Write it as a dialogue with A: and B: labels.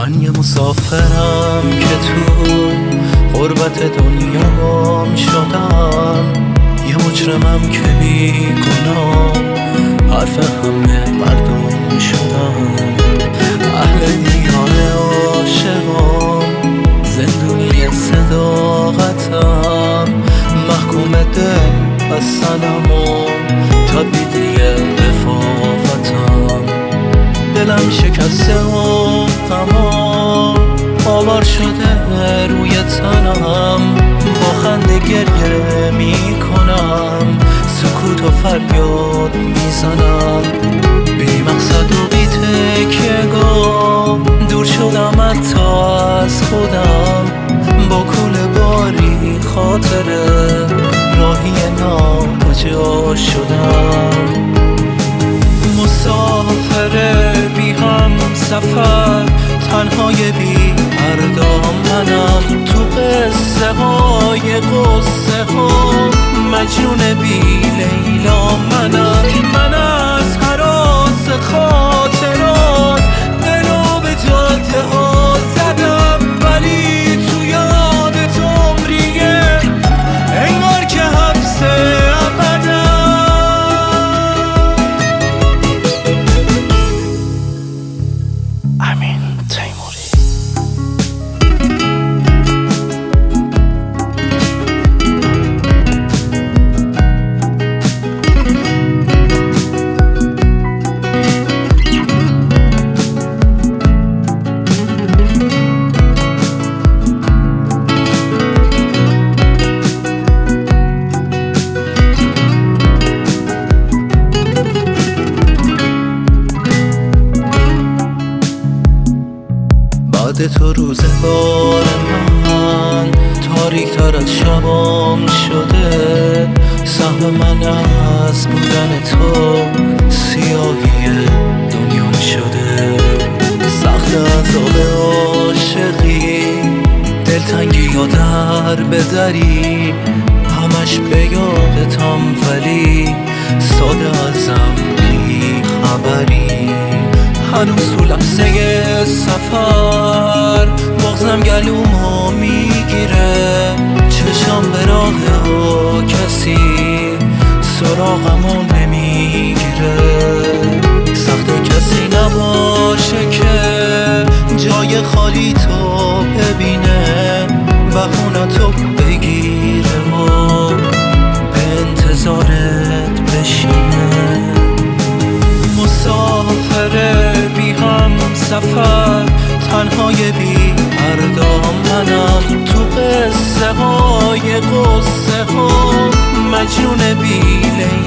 A: من یه مسافرم که تو غربت دنیا گم شدم، یه مجرمم که بی گناه حرف همه مردم شدم. اهل دیار عاشقام، زندونی صداقتم، محکوم دل بستنم و تبدیدی رفاقتم. دلم شکسته و غمام آوار شده روی تنم، با خنده گریه می-کنم، سکوت و فریاد میزنم. بی مقصد و بی تکیه‌گاه دور شدم حتی از خودم، با کوله باری خاطره راهی ناکجا شدم. مسافر بی هم سفر، تنهای بی فردا منم، تو قصه های قصه ها مجنون بی لیلا منم. من از هراس خاطرات دلو به جاده ها زدم، ولی تو یادت عمریه انگار که حبس ابدم. امین تیموری. بعد تو روزگار من تاریک تر از شبام شده، سهم من از بودن تو سیاهی دنیام شده. سخت عذاب عاشقی، دلتنگی یا در بدری، همش به یادتم ولی ساده ازم بی خبری. هنوز تو لحظه سفر بغزم گلومو میگیره، چشم به راه ها کسی سراغمو نمیگیره. سخت کسی نباشه که جای خالی تو ببینه، بهونتو بگیره و به انتظارت بشینه. مسافر بی هم سفر، تنهای بی فردا منم، تو قصه های قصه ها مجنون بی لیلا